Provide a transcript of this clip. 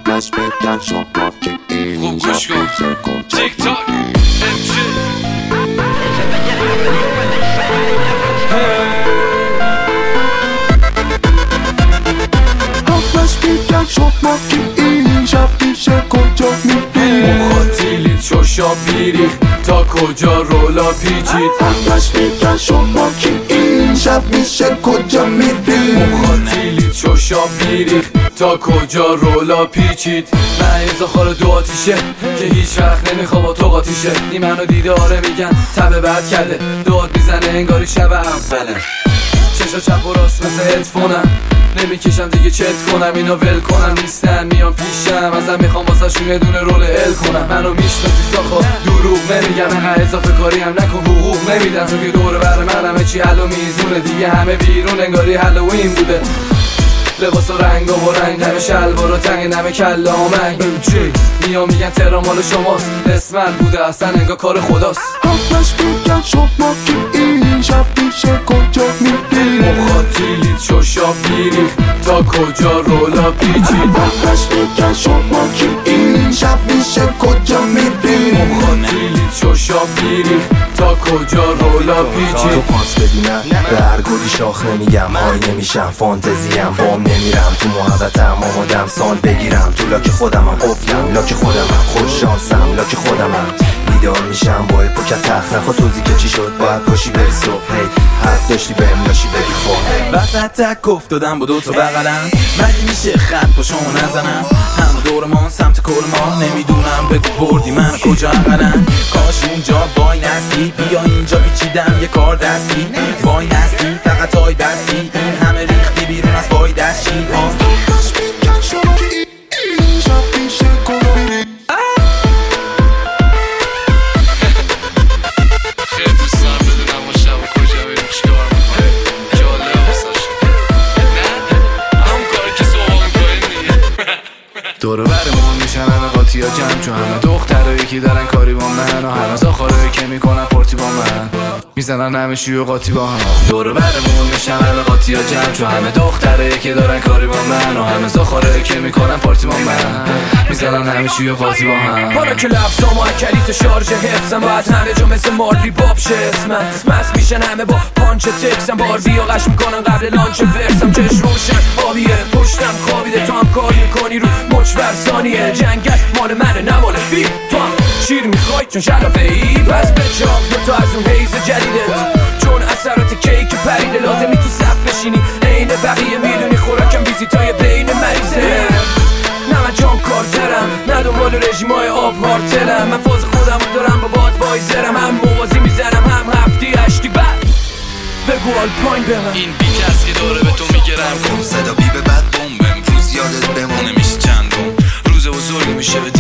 قبلش بگن شما که این خوب گوش کن تیک تاک قبلش بگن شما که این شب میشه کجا میری مخاطیلیت شوشا بیریخ تا کجا رولا پیچید قبلش بگن شما که این شب میشه کجا میری مخاطیلیت شوشا بیریخ تا کجا رولا پیچید مریضا خار دو آتیشه که هیچ وقت نمیخوا با تو قاطیشه این منو دیده آره میگن تبه بد کرده داد میزنه انگاری شبه اوله چشا چپ و راست مثل هدفونم نمیکشم دیگه چت کنم اینا ول کنم نیستن میان پیشم ازم میخوام واسه شون یه دونه رول ال کنم منو میشناسی ساخا دروغ نمیگم انقدر اضافه کاری هم نکن حقوق نمیدم تو که دور بر من همه چی حل و میزونه دیگه همه بیرون انگاری هالوین بوده لباس و رنگ و رنگ همه شلوار و تنگ نمه کله آمنگ میان میگن تهران مال شماست اسمن بوده اصلا انگار کار خداست قبلش بگن شما که این شب میشه کجا میری مخاطیلیت شوشا بیریخ تا کجا رولا پیچید قبلش بگن شما که این شب میشه کجا میری مخاطیلیت شوشا بیریخ تا کجا رولا پیچید تو پاس بدینم به هر گلی شاخ نمیگم های نمیشم فانتزیم بام نمیرم تو محبتم آمادم سال بگیرم تو لاک خودمم قفلم لاک خودمم خوش شانسم لاک خودمم بیدار میشم با پوکت تخت نخوا توضیح که چی شد باید پاشی بری صبح حرف داشتی بهم لاشی بگی خب وسط تک افتادم با دوتا بغلم مگه میشه خط با شما نزنم همه دورمان سمت کل ما نمیدونم بگو بردی من کجا اقلم کاش اونجا وای نستی بیا اینجا بیچیدم یه کار دستی وای نستی فقط های دستی این همه ریختی بیرون از وای دستی قبلش بگن شما که این شب میشه کجا میری خیلی دوست دارم بدونم ما شب و کجا بریم چیکار میکنیم جالبه واسه نه همون کاری که صبح میکنیم دیگه دور برمون میشن همه قاطی ها جمع چون همه دخترایی که دارن کاری با من و همه زاخارایی که میکنن پارتی با من میزنن همه شیو و قاطی با هم دور برمون میشن همه قاطی ها جمع چون همه دخترایی که دارن کاری با من و همه زاخارایی که میکنن پارتی با من میزنن همه شیو و قاطی با هم حالا که لفظام و کلیت شارژ حفظم باید همه جا مثل مارلی باب شه اسمم مست میشن همه با پانچ تکسم باربی و قش میکنن قبل لانچ ورسم چش روشن آبیه پشتم خوابیده تو هم کار میکنی رو مچ بر ثانیه جنگت مال منه نه مال فی تو هم شیر میخوای چون شلافه ای پس بچام تو از اون حیز جدیدت چون اثرات کیک پریده لازمی تو صف بشینی عین بقیه میدونی خوراکم ویزیتای بین مریضه نه من جان کارترم نه دنبال رژیمای آب هارتلم من فاز خودم دارم با باد وایزرم هم موازی میزنم هم هفتی هشتی بعد بگو آلپاین به من این بیت هست که داره به تو میگرم صدا بی به بعد بوم امروز یادت بمونه میشه چندم روز بزرگی میشه